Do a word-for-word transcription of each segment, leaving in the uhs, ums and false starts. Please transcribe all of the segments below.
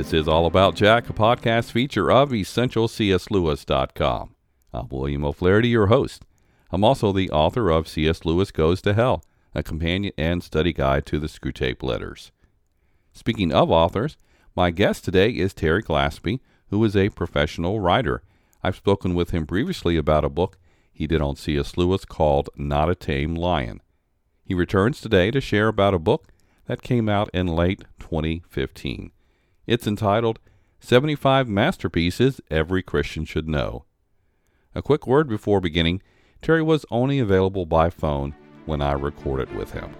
This is All About Jack, a podcast feature of essential c s lewis dot com. I'm William O'Flaherty, your host. I'm also the author of C S. Lewis Goes to Hell, a companion and study guide to the Screwtape Letters. Speaking of authors, my guest today is Terry Glaspie, who is a professional writer. I've spoken with him previously about a book he did on C S. Lewis called Not a Tame Lion. He returns today to share about a book that came out in late twenty fifteen. It's entitled seventy-five Masterpieces Every Christian Should Know. A quick word before beginning, Terry was only available by phone when I recorded with him.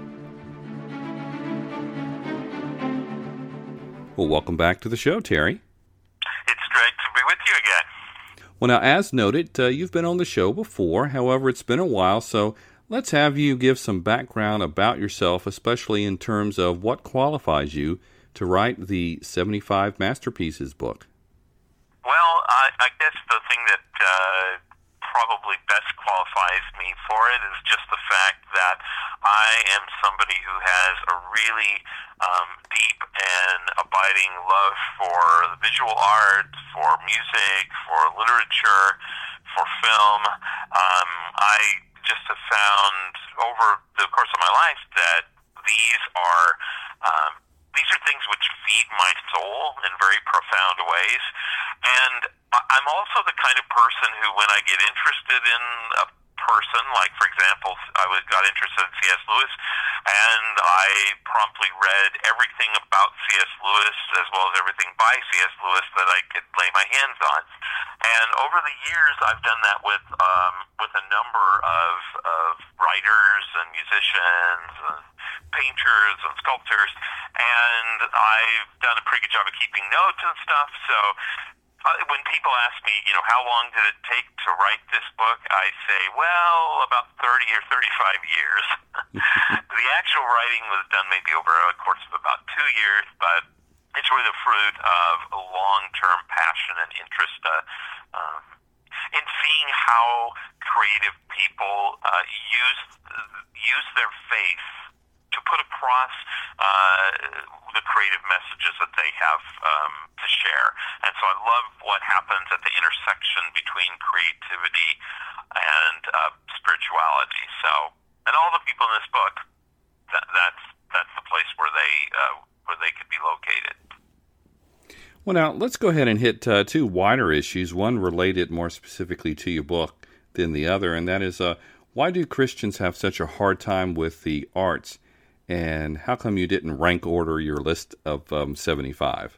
Well, welcome back to the show, Terry. It's great to be with you again. Well, now, as noted, uh, you've been on the show before. However, it's been a while, so let's have you give some background about yourself, especially in terms of what qualifies you to write the seventy-five Masterpieces book. Well, I, I guess the thing that uh, probably best qualifies me for it is just the fact that I am somebody who has a really um, deep and abiding love for the visual art, for music, for literature, for film. Um, I just have found over the course of my life that these are um, these are things which feed my soul in very profound ways. And I'm also the kind of person who, when I get interested in a person, like, for example, I got interested in C S. Lewis, and I promptly read everything about C S. Lewis, as well as everything by C S. Lewis that I could lay my hands on. And over the years, I've done that with um, with a number of, of writers and musicians and painters and sculptors, and I've done a pretty good job of keeping notes and stuff. So uh, when people ask me, you know, how long did it take to write this book, I say, well, about thirty or thirty-five years. The actual writing was done maybe over a course of about two years, but it's really the fruit of a long-term passion and interest uh, um, in seeing how creative people uh, use use their faith to put across uh, the creative messages that they have um, to share. And so I love what happens at the intersection between creativity and uh, spirituality. So, and all the people in this book, that, that's that's the place where they uh, where they could be located. Well, now, let's go ahead and hit uh, two wider issues, one related more specifically to your book than the other, and that is, uh, why do Christians have such a hard time with the arts? And how come you didn't rank order your list of um, seventy-five?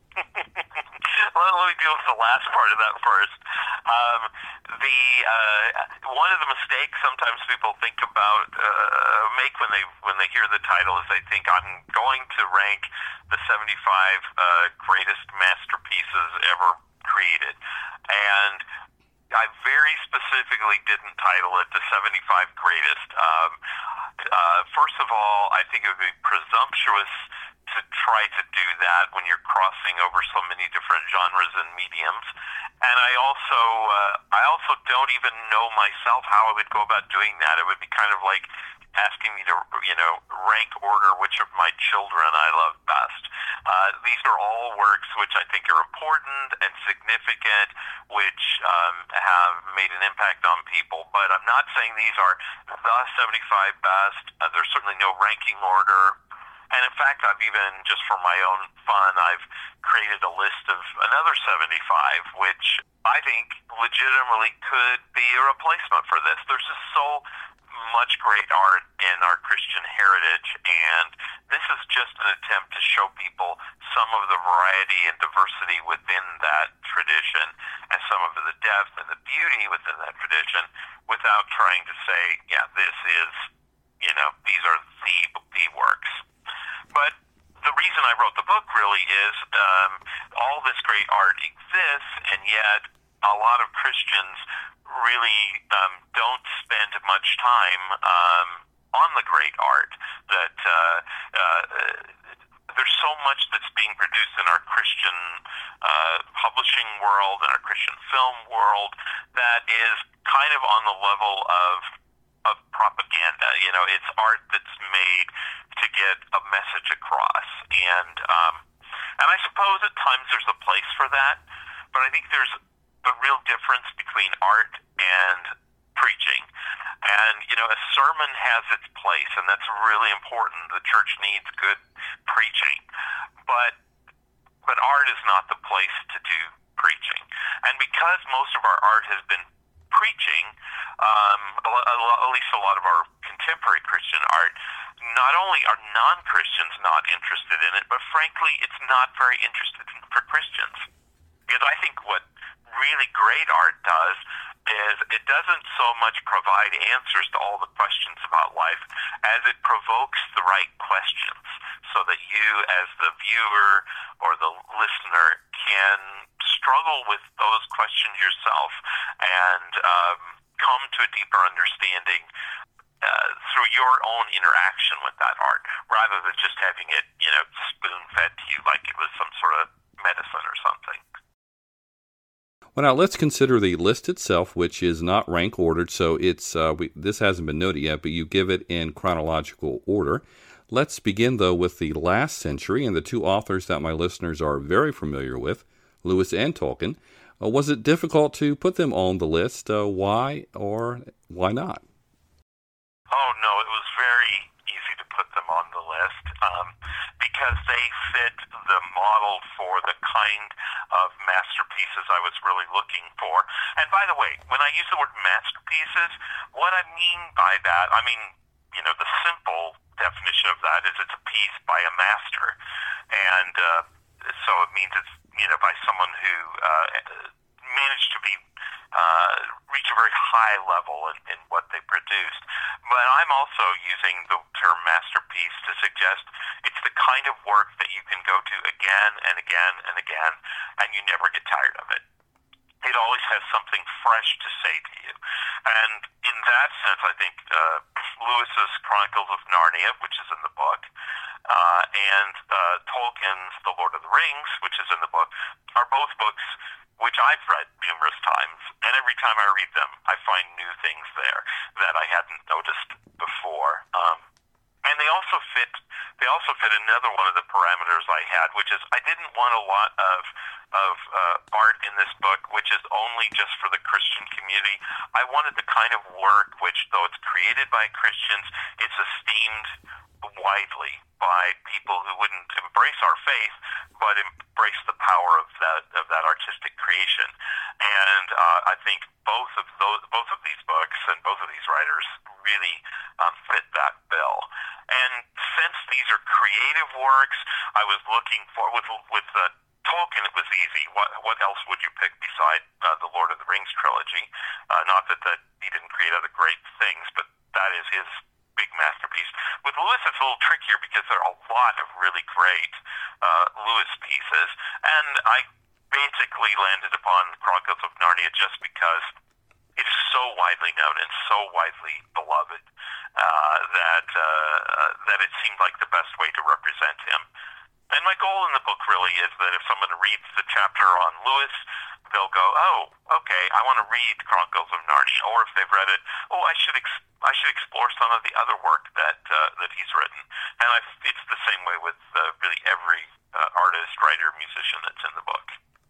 Well, let me deal with the last part of that first. Um, the uh, one of the mistakes sometimes people think about uh, make when they when they hear the title is they think I'm going to rank the seventy-five uh, greatest masterpieces ever created, and I very specifically didn't title it the seventy-five greatest. Um, uh, first of all, I think it would be presumptuous to try to do that when you're crossing over so many different genres and mediums. And I also, uh, I also don't even know myself how I would go about doing that. It would be kind of like asking me to, you know, rank order which of my children I love best. Uh, these are all works which I think are important and significant, which um, have made an impact on people. But I'm not saying these are the seventy-five best. Uh, there's certainly no ranking order. And in fact, I've even, just for my own fun, I've created a list of another seventy-five, which I think legitimately could be a replacement for this. There's just so much great art in our Christian heritage, and this is just an attempt to show people some of the variety and diversity within that tradition and some of the depth and the beauty within that tradition without trying to say, yeah, this is, you know, these are the, the works. But the reason I wrote the book really is um, all this great art exists, and yet a lot of Christians really um, don't spend much time um, on the great art. That uh, uh, there's so much that's being produced in our Christian uh, publishing world and our Christian film world that is kind of on the level of of propaganda. You know, it's art that's made to get a message across. And um, And I suppose at times there's a place for that, but I think there's a real difference between art and preaching. And, you know, a sermon has its place, and that's really important. The church needs good preaching. But but art is not the place to do preaching. And because most of our art has been preaching, um, a lo- a lo- at least a lot of our contemporary Christian art, not only are non-Christians not interested in it, but frankly, it's not very interested in, for Christians. Because I think what really great art does is it doesn't so much provide answers to all the questions about life as it provokes the right questions so that you as the viewer or the listener can struggle with those questions yourself and um, come to a deeper understanding uh, through your own interaction with that art rather than just having it, you know, spoon-fed to you like it was some sort of medicine or something. Well, now let's consider the list itself, which is not rank ordered, so it's uh, we, this hasn't been noted yet, but you give it in chronological order. Let's begin, though, with the last century and the two authors that my listeners are very familiar with, Lewis and Tolkien. Uh, was it difficult to put them on the list? Uh, why or why not? Oh, no, it was very easy to put them on the list um, because they fit the model for the kind of masterpieces I was really looking for. And by the way, when I use the word masterpieces, what I mean by that, I mean, you know, the simple definition of that is it's a piece by a master. And uh, so it means it's, you know, by someone who uh, managed to be uh, reach a very high level in, in what they produced. But I'm also using the term masterpiece to suggest it's the kind of work that you can go to again and again and again, and you never get tired of it. It always has something fresh to say to you. And in that sense, I think uh, Lewis's Chronicles of Narnia, which is in the book, uh, and uh, Tolkien's The Lord of the Rings, which is in the book, are both books which I've read numerous times, and every time I read them, I find new things there that I hadn't noticed before. Um, and they also fit. They also fit another one of the parameters I had, which is I didn't want a lot of of uh, art in this book, which is only just for the Christian community. I wanted the kind of work which, though it's created by Christians, it's esteemed widely by people who wouldn't embrace our faith, but embrace the power of that of that artistic creation. And uh, I think both of those, both of these books and both of these writers really um, fit that bill. And since these are creative works, I was looking for with with uh, Tolkien. It was easy. What what else would you pick beside uh, the Lord of the Rings trilogy? Uh, not that that he didn't create other great things, but that is his big masterpiece. With Lewis, it's a little trickier because there are a lot of really great uh, Lewis pieces, and I basically landed upon Chronicles of Narnia just because it is so widely known and so widely beloved uh, that uh, that it seemed like the best way to represent him. And my goal in the book really is that if someone reads the chapter on Lewis, they'll go, oh, okay, I want to read Chronicles of Narnia. Or if they've read it, oh, I should ex- I should explore some of the other work that uh, that he's written. And I've, it's the same way with uh, really every uh, artist, writer, musician that's in the book.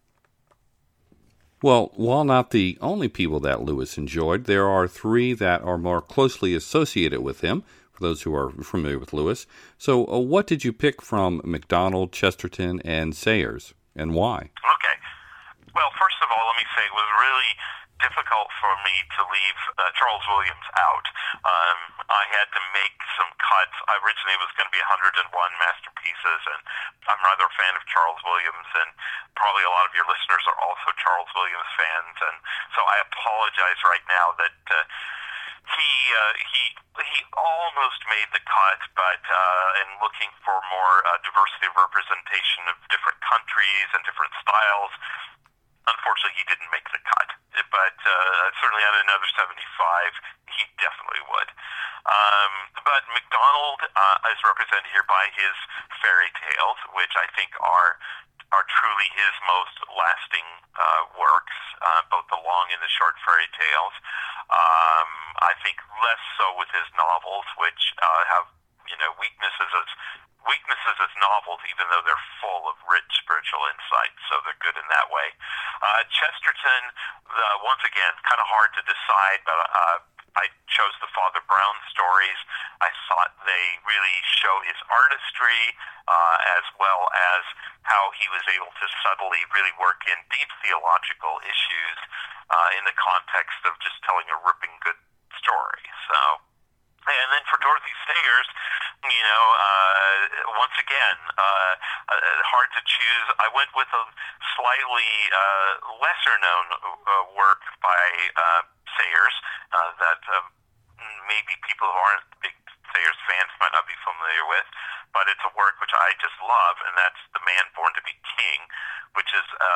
Well, while not the only people that Lewis enjoyed, there are three that are more closely associated with him, for those who are familiar with Lewis. So uh, what did you pick from MacDonald, Chesterton, and Sayers, and why? Okay. Well, first of all, let me say it was really difficult for me to leave uh, Charles Williams out. Um, I had to make some cuts. I originally was going to be one hundred one masterpieces, and I'm rather a fan of Charles Williams, and probably a lot of your listeners are also Charles Williams fans, and so I apologize right now that uh, he uh, he he almost made the cut, but uh, in looking for more uh, diversity of representation of different countries and different styles, unfortunately, he didn't make the cut. But uh, certainly on another seventy-five, he definitely would. Um, but MacDonald uh, is represented here by his fairy tales, which I think are are truly his most lasting uh, works, uh, both the long and the short fairy tales. Um, I think less so with his novels, which uh, have you know weaknesses as weaknesses as novels, even though they're full of rich spiritual insight, so they're good in that way. Uh, Chesterton, uh, once again, kind of hard to decide, but uh, I chose the Father Brown stories. I thought they really show his artistry, uh, as well as how he was able to subtly really work in deep theological issues uh, in the context of just telling a ripping good story. So, and then for Dorothy Sayers, you know, uh, once again, uh, uh, hard to choose. I went with a slightly uh, lesser-known uh, work by uh, Sayers uh, that uh, maybe people who aren't big Sayers fans might not be familiar with, but it's a work which I just love, and that's The Man Born to be King, which is a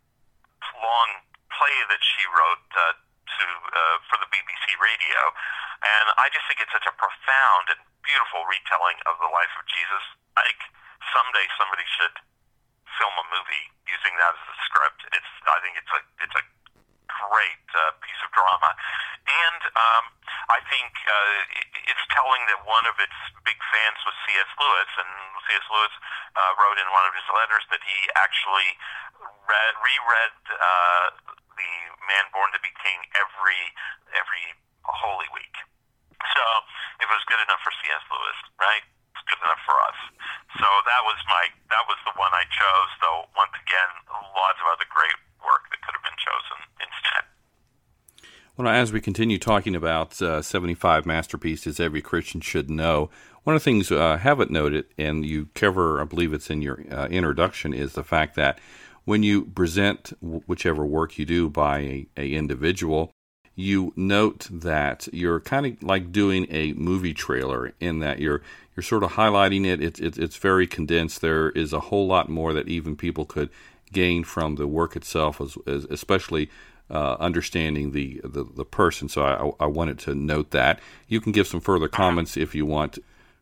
long play that she wrote uh, to uh, for the B B C radio. And I just think it's such a profound and beautiful retelling of the life of Jesus. I think someday somebody should film a movie using that as a script. It's I think it's a it's a great uh, piece of drama, and um, I think uh, it, it's telling that one of its big fans was C S Lewis, and C S Lewis uh, wrote in one of his letters that he actually read, reread uh, The Man Born to be King every every Holy Week. So if it was good enough for C S Lewis, right? It's good enough for us. So that was my that was the one I chose. Though once again, lots of other great work that could have been chosen instead. Well, as we continue talking about uh, seventy-five masterpieces every Christian should know, one of the things uh, I haven't noted, and you cover, I believe it's in your uh, introduction, is the fact that when you present whichever work you do by a, a individual, you note that you're kind of like doing a movie trailer in that you're you're sort of highlighting it. It's it's it's very condensed. There is a whole lot more that even people could gain from the work itself, as, as especially uh, understanding the, the the person. So I I wanted to note that. You can give some further comments if you want.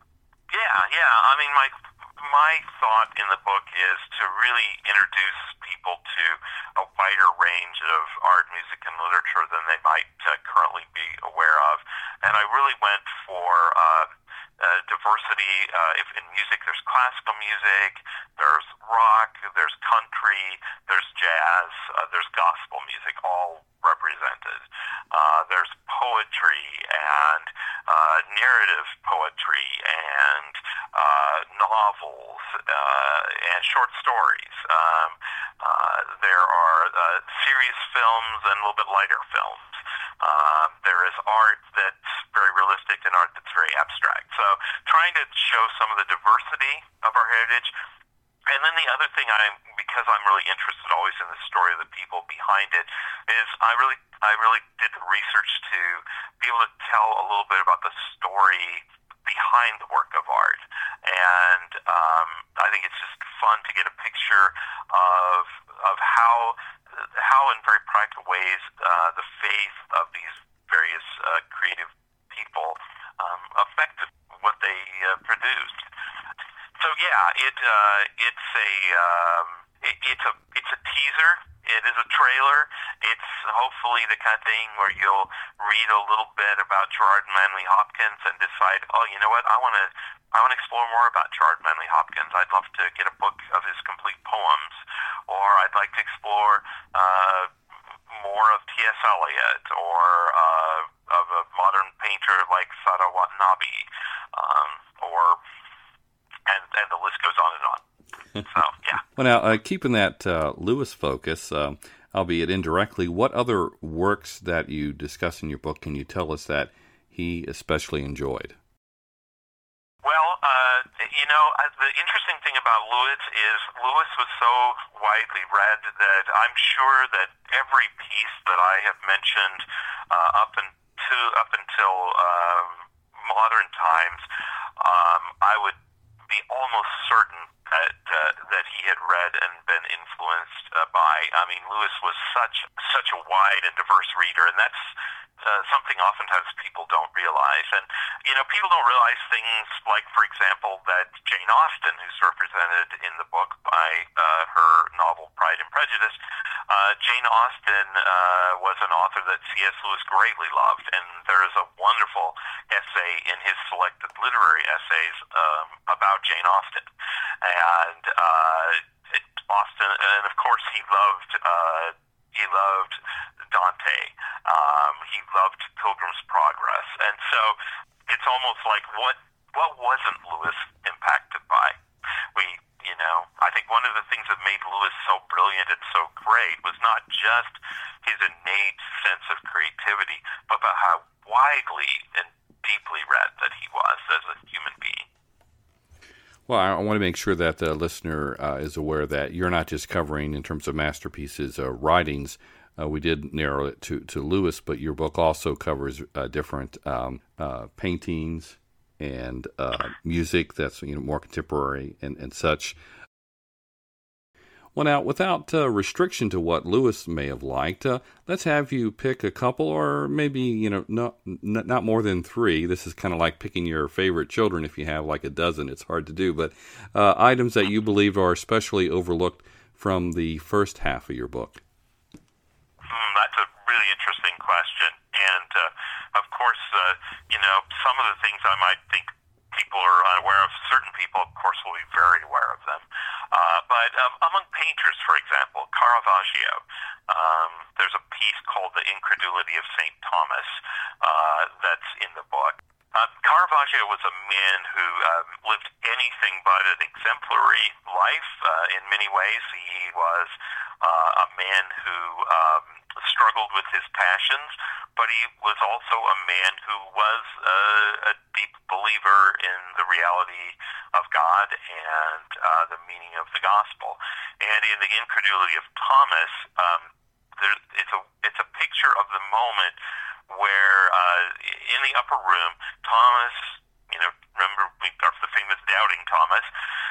Yeah, yeah. I mean, my my thought in the book is to really introduce people to a wider range of art, music, and literature than they might uh, currently be aware of. And I really went for uh, uh, diversity. Uh, if in music, there's classical music, there's rock, there's country, there's jazz, uh, there's gospel music, all represented. Uh, there's poetry and uh, narrative poetry and uh, novels uh, and short stories. Um, uh, there are uh, serious films and a little bit lighter films. Uh, there is art that's very realistic and art that's very abstract. So trying to show some of the diversity of our heritage. And then the other thing, I because I'm really interested always in the story of the people behind it, is I really I really did the research to be able to tell a little bit about the story behind the work of art. And um, I think it's just fun to get a picture of of how how in very practical ways uh, the faith of these various uh, creative people um, affected what they uh, produced. So yeah, it uh, it's a um, it, it's a it's a teaser. It is a trailer. It's hopefully the kind of thing where you'll read a little bit about Gerard Manley Hopkins and decide, oh, you know what, I want to I want to explore more about Gerard Manley Hopkins. I'd love to get a book of his complete poems, or I'd like to explore uh, more of T S Eliot, or uh, of a modern painter like Sado Watanabe, um, or and and the list goes on and on. So yeah. Well, now uh, keeping that uh, Lewis focus, um, albeit indirectly, what other works that you discuss in your book can you tell us that he especially enjoyed? Well, uh, you know, the interesting thing about Lewis is Lewis was so widely read that I'm sure that every piece that I have mentioned uh, up until up until um, modern times, um, I would be almost certain that uh, that he had read and been influenced uh, by. I mean, Lewis was such such a wide and diverse reader, and that's uh, something oftentimes people don't realize. And, you know, people don't realize things like, for example, that Jane Austen, who's represented in the book by uh, her novel Pride and Prejudice, uh, Jane Austen uh, was an author that C S. Lewis greatly loved, and there is a wonderful essay in his selected literary essays um, about Jane Austen. And uh, it, Austen, and of course he loved uh, he loved Dante. Um, he loved Pilgrim's Progress, and so it's almost like what what wasn't Lewis impacted by? We, you know, I think one of the things that made Lewis so brilliant and so great was not just his innate sense of creativity, but about how widely and deeply read that he was as a human being. Well, I want to make sure that the listener uh, is aware that you're not just covering, in terms of masterpieces, uh, writings. Uh, we did narrow it to, to Lewis, but your book also covers uh, different um, uh, paintings and uh, music that's, you know, more contemporary and, and such. Well, now, without uh, restriction to what Lewis may have liked, uh, let's have you pick a couple, or maybe, you know, not, not more than three. This is kind of like picking your favorite children. If you have like a dozen, it's hard to do. But uh, items that you believe are especially overlooked from the first half of your book. Hmm, that's a really interesting question. And, uh, of course, uh, you know, some of the things I might think people are unaware of, certain people, of course, will be very aware of them. Uh, but um, among painters, for example, Caravaggio, um, there's a piece called The Incredulity of Saint Thomas uh, that's in the book. Uh, Caravaggio was a man who um, lived anything but an exemplary life. Uh, in many ways, he was uh, a man who um, struggled with his passions, but he was also a man who was uh, a deep believer in the reality of God and uh, the meaning of the gospel. And in The Incredulity of Thomas, um, there, it's a it's a picture of the moment where uh, in the upper room, Thomas, you know, remember the famous doubting Thomas,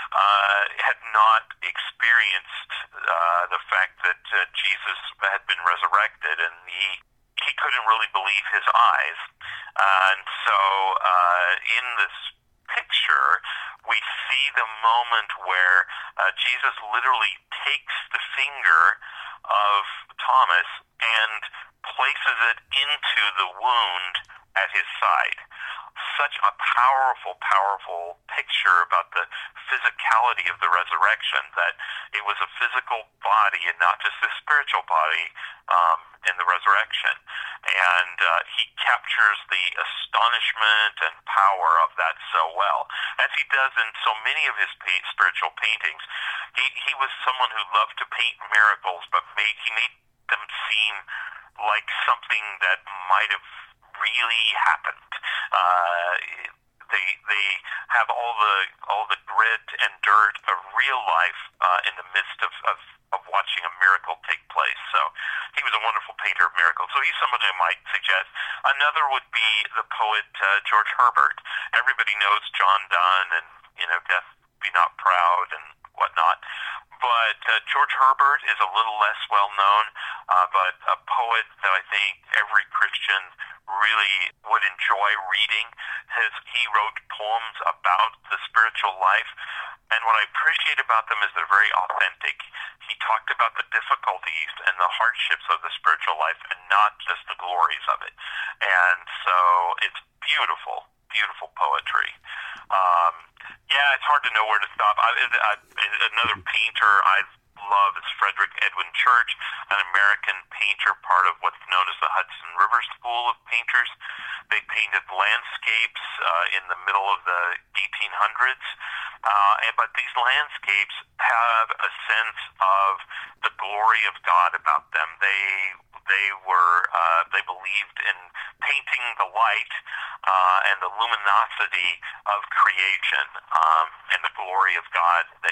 uh, had not experienced uh, the fact that uh, Jesus had been resurrected, and he he couldn't really believe his eyes. And so uh, in this picture, we see the moment where uh, Jesus literally takes the finger of Thomas and places it into the wound at his side. Such a powerful, powerful picture about the physicality of the resurrection, that it was a physical body and not just a spiritual body um, in the resurrection. And uh, he captures the astonishment and power of that so well, as he does in so many of his paint, spiritual paintings. He, he was someone who loved to paint miracles, but made, he made them seem like something that might have really happened. Uh, they they have all the all the grit and dirt of real life uh, in the midst of, of, of watching a miracle take place. So he was a wonderful painter of miracles. So he's someone I might suggest. Another would be the poet uh, George Herbert. Everybody knows John Donne and, you know, Death Be Not Proud and whatnot. But uh, George Herbert is a little less well known, uh, but a poet that I think every Christian really would enjoy reading. His, he wrote poems about the spiritual life, and what I appreciate about them is they're very authentic. He talked about the difficulties and the hardships of the spiritual life and not just the glories of it. And so it's beautiful, beautiful poetry. Um, yeah, it's hard to know where to stop. I, I, another painter I love is Frederick Edwin Church, an American painter, part of what's known as the Hudson River School of Painters. They painted landscapes uh, in the middle of the eighteen hundreds, uh, and, but these landscapes have a sense of the glory of God about them. They they were uh, they believed in painting the light uh, and the luminosity of creation um, and the glory of God that we could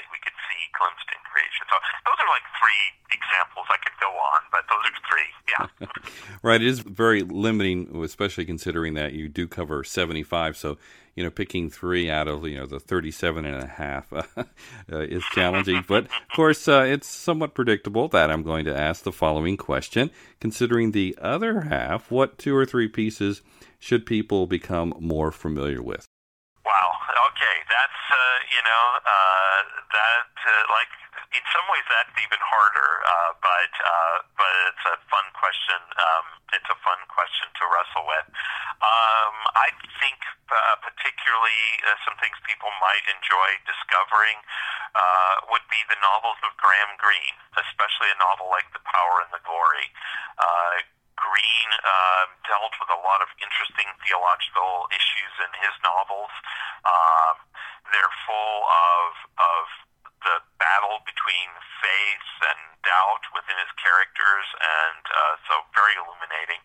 see glimpsed in creation. So those are like three examples. I could go on, but those are three, yeah. Right, it is very limiting, especially considering that you do cover seventy-five, so, you know, picking three out of, you know, the thirty-seven and a half uh, uh, is challenging. But, of course, uh, it's somewhat predictable that I'm going to ask the following question. Considering the other half, what two or three pieces should people become more familiar with? Wow, okay, that's, uh, you know, uh, that, uh, like, in some ways that's even harder, uh, but uh, but it's a fun question. Um, it's a fun question to wrestle with. Um, I think uh, particularly uh, some things people might enjoy discovering uh, would be the novels of Graham Greene, especially a novel like The Power and the Glory. Uh, Greene uh, dealt with a lot of interesting theological issues in his novels. Um, they're full of of the battle between faith and doubt within his characters, and uh, so very illuminating.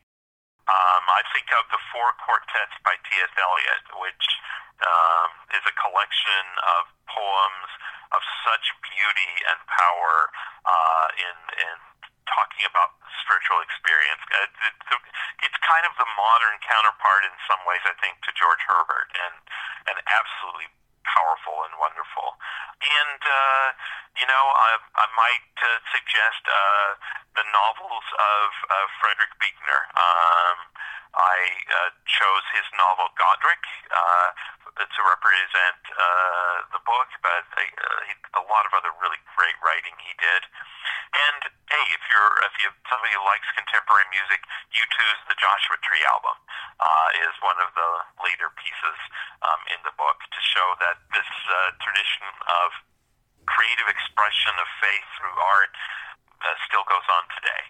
Um, I think of the Four Quartets by T S. Eliot, which um, is a collection of poems of such beauty and power uh, in in talking about spiritual experience. Uh, it's kind of the modern counterpart in some ways, I think, to George Herbert, and and absolutely powerful and wonderful. And, uh, you know, I, I might uh, suggest uh, the novels of uh, Frederick Buechner. Um, I uh, chose his novel Godric uh, to represent uh, the book, but uh, he, a lot of other really great writing he did. And hey, if you're if you somebody who likes contemporary music, U two's The Joshua Tree album uh, is one of the later pieces um, in the book to show that this uh, tradition of creative expression of faith through art uh, still goes on today.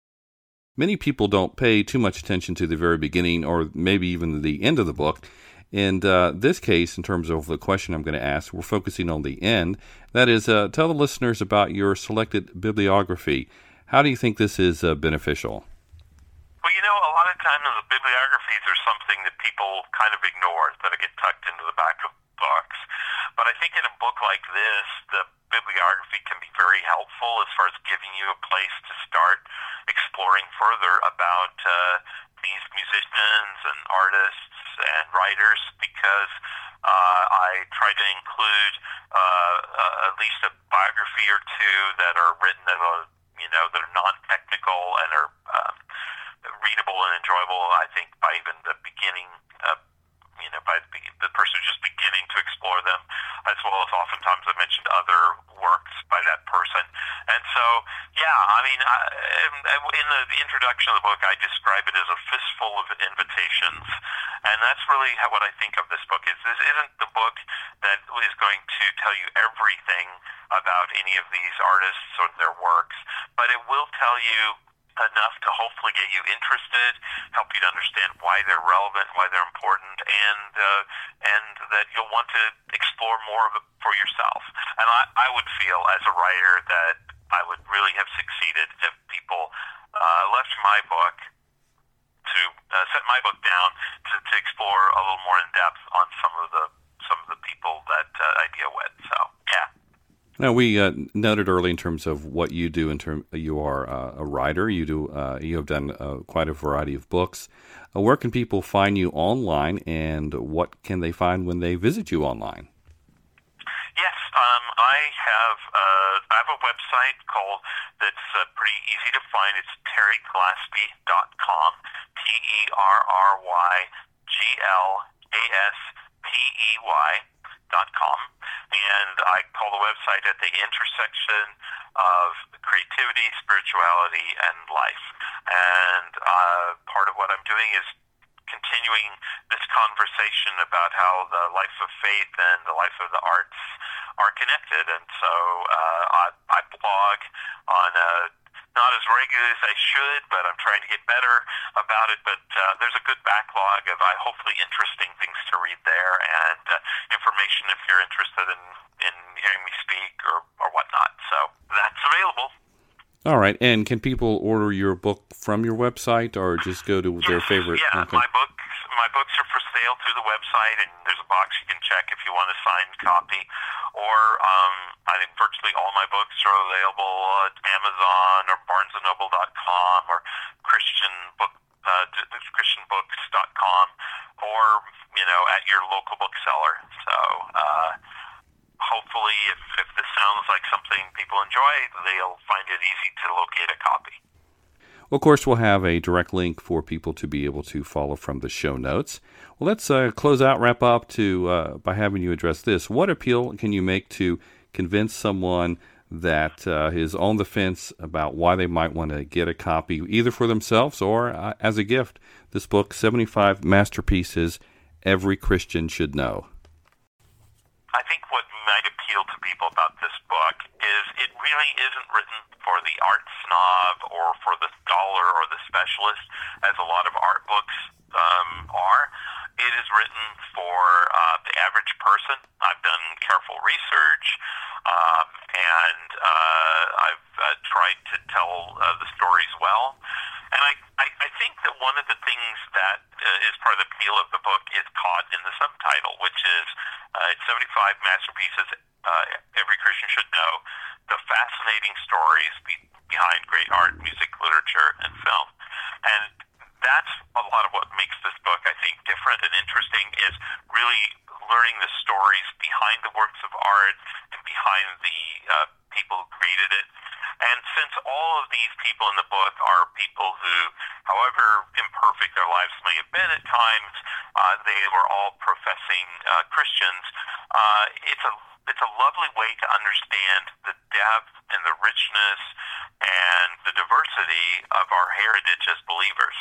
Many people don't pay too much attention to the very beginning or maybe even the end of the book. In uh, this case, in terms of the question I'm going to ask, we're focusing on the end. That is, uh, tell the listeners about your selected bibliography. How do you think this is uh, beneficial? Well, you know, a lot of times the bibliographies are something that people kind of ignore, that get tucked into the back of books. But I think in a book like this, the bibliography can be very helpful as far as giving you a place to start exploring further about uh, these musicians and artists and writers, because uh, I try to include uh, uh, at least a biography or two that are written that are, you know, that are non-technical and are um, readable and enjoyable, I think, by even the beginning, uh, you know, by the, the person who's just beginning to explore them, as well as oftentimes I mentioned other works by that person. And so, yeah, I mean, I, in the, the introduction of the book, I describe it as a fistful of invitations. And that's really how, what I think of this book is. This isn't the book that is going to tell you everything about any of these artists or their works, but it will tell you enough to hopefully get you interested, help you to understand why they're relevant, why they're important, and uh, and that you'll want to explore more of it for yourself. And I, I would feel as a writer that I would really have succeeded if people uh, left my book to uh, set my book down to, to explore a little more in depth on some of the some of the people that uh, I deal with. So yeah. Now, we uh, noted early in terms of what you do. In term, you are uh, a writer. You do. Uh, you have done uh, quite a variety of books. Uh, where can people find you online, and what can they find when they visit you online? Yes, um, I have. Uh, I have a website called that's uh, pretty easy to find. It's terry glaspie dot com. T E R R Y G L A S P E Y dot com. And I call the website at the intersection of creativity, spirituality, and life. And uh, part of what I'm doing is continuing this conversation about how the life of faith and the life of the arts are connected. And so uh, I, I blog on a not as regularly as I should, but I'm trying to get better about it. But uh, there's a good backlog of uh, hopefully interesting things to read there, and uh, information if you're interested in, in hearing me speak or, or whatnot. So that's available. All right. And can people order your book from your website, or just go to yes, their favorite? Yeah, okay. my books, my books are for sale through the website, and there's a box you can check if you want a signed copy. or um, I think virtually all my books are available at Amazon or barnes and noble dot com or Christian book uh, christian books dot com, or you know at your local bookseller. So uh, hopefully, if, if this sounds like something people enjoy, they'll find it easy to locate a copy. Well, of course, we'll have a direct link for people to be able to follow from the show notes. Well, let's uh, close out, wrap up to uh, by having you address this. What appeal can you make to convince someone that uh, is on the fence about why they might want to get a copy, either for themselves or uh, as a gift? This book, seventy-five Masterpieces Every Christian Should Know. I think what might appeal to people about this book is it really isn't written for the art snob or for the scholar or the specialist, as a lot of art books um, are. It is written for uh, the average person. I've done careful research, um, and uh, I've uh, tried to tell uh, the stories well. And I, I, I think that one of the things that uh, is part of the appeal of the book is caught in the subtitle, which is uh, seventy-five Masterpieces uh, Every Christian Should Know, the fascinating stories be- behind great art, music, literature, and film. And that's a lot of what makes this book, I think, different and interesting, is really learning the stories behind the works of art and behind the uh, people who created it. And since all of these people in the book are people who, however imperfect their lives may have been at times, uh, they were all professing uh, Christians, uh, it's a it's a lovely way to understand the depth and the richness and the diversity of our heritage as believers.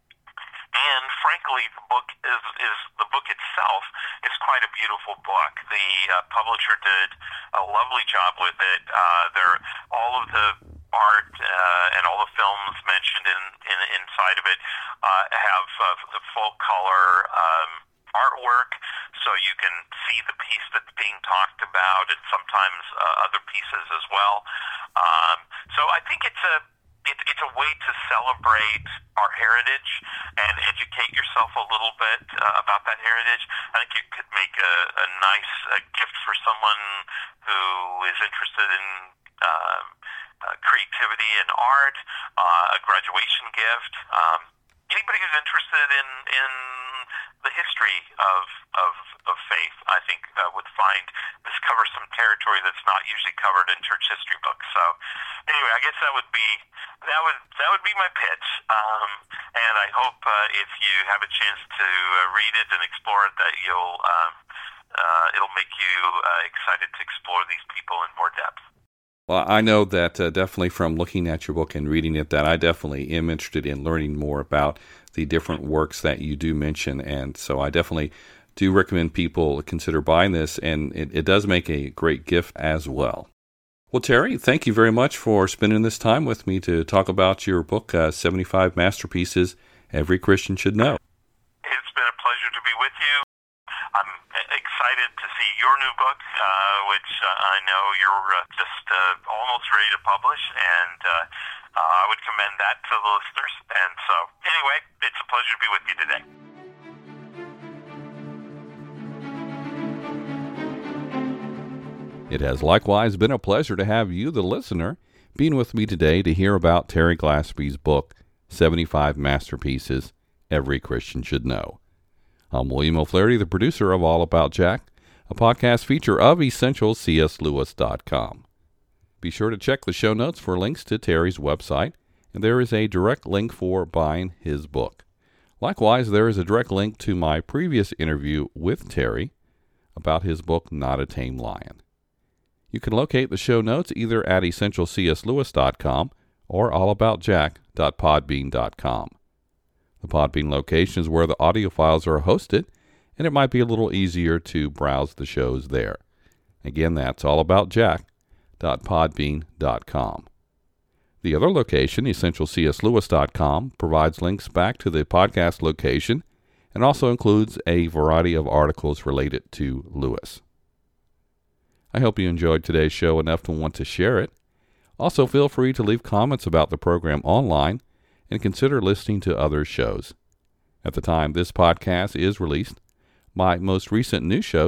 And frankly, the book is, is the book itself is quite a beautiful book. The uh, publisher did a lovely job with it. Uh, there, all of the art uh, and all the films mentioned in, in inside of it uh, have uh, the full color um, artwork, so you can see the piece that's being talked about, and sometimes uh, other pieces as well. Um, so I think it's a It, it's a way to celebrate our heritage and educate yourself a little bit uh, about that heritage. I think it could make a, a nice uh, gift for someone who is interested in uh, uh, creativity and art, uh, a graduation gift. Um, anybody who's interested in, in the history of, of, of faith, I think, uh, would find this covers some territory that's not usually covered in church history books. So anyway, I guess that would be that would that would be my pitch. Um, and I hope uh, if you have a chance to uh, read it and explore it, that you'll um, uh, it'll make you uh, excited to explore these people in more depth. Well, I know that uh, definitely from looking at your book and reading it, that I definitely am interested in learning more about the different works that you do mention. And so I definitely do recommend people consider buying this, and it, it does make a great gift as well. Well, Terry, thank you very much for spending this time with me to talk about your book, uh, seventy-five Masterpieces Every Christian Should Know. It's been a pleasure to be with you. I'm excited to see your new book, uh, which uh, I know you're uh, just uh, almost ready to publish, and uh, uh, I would commend that to the listeners. And so, anyway, it's a pleasure to be with you today. It has likewise been a pleasure to have you, the listener, being with me today to hear about Terry Glaspie's book, seventy-five Masterpieces Every Christian Should Know. I'm William O'Flaherty, the producer of All About Jack, a podcast feature of essential c s lewis dot com. Be sure to check the show notes for links to Terry's website, and there is a direct link for buying his book. Likewise, there is a direct link to my previous interview with Terry about his book, Not a Tame Lion. You can locate the show notes either at essential c s lewis dot com or all about jack dot podbean dot com. The Podbean location is where the audio files are hosted, and it might be a little easier to browse the shows there. Again, that's all about jack dot podbean dot com. The other location, essential c s lewis dot com, provides links back to the podcast location and also includes a variety of articles related to Lewis. I hope you enjoyed today's show enough to want to share it. Also, feel free to leave comments about the program online and consider listening to other shows. At the time this podcast is released, my most recent new shows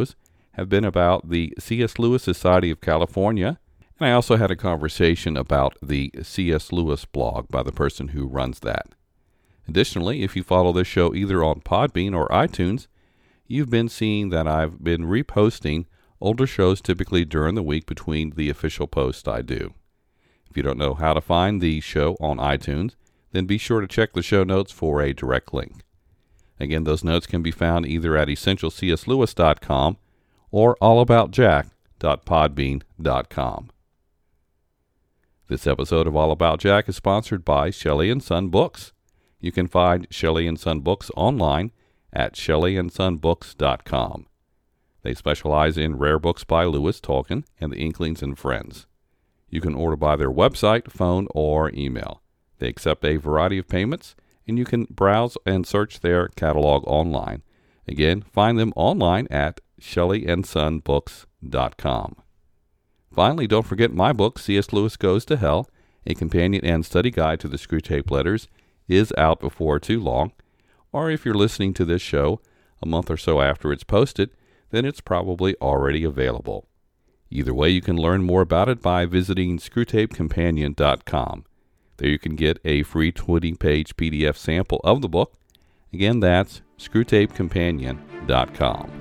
have been about the C S. Lewis Society of California, and I also had a conversation about the C S. Lewis blog by the person who runs that. Additionally, if you follow this show either on Podbean or iTunes, you've been seeing that I've been reposting older shows typically during the week between the official posts I do. If you don't know how to find the show on iTunes, then be sure to check the show notes for a direct link. Again, those notes can be found either at essential c s lewis dot com or all about jack dot podbean dot com. This episode of All About Jack is sponsored by Shelley and Son Books. You can find Shelley and Son Books online at shelley and son books dot com. They specialize in rare books by Lewis, Tolkien, and the Inklings and Friends. You can order by their website, phone, or email. They accept a variety of payments, and you can browse and search their catalog online. Again, find them online at shelley and son books dot com. Finally, don't forget my book, C S. Lewis Goes to Hell, a companion and study guide to the Screwtape Letters, is out before too long. Or if you're listening to this show a month or so after it's posted, then it's probably already available. Either way, you can learn more about it by visiting screwtape companion dot com. There you can get a free twenty-page P D F sample of the book. Again, that's screwtape companion dot com.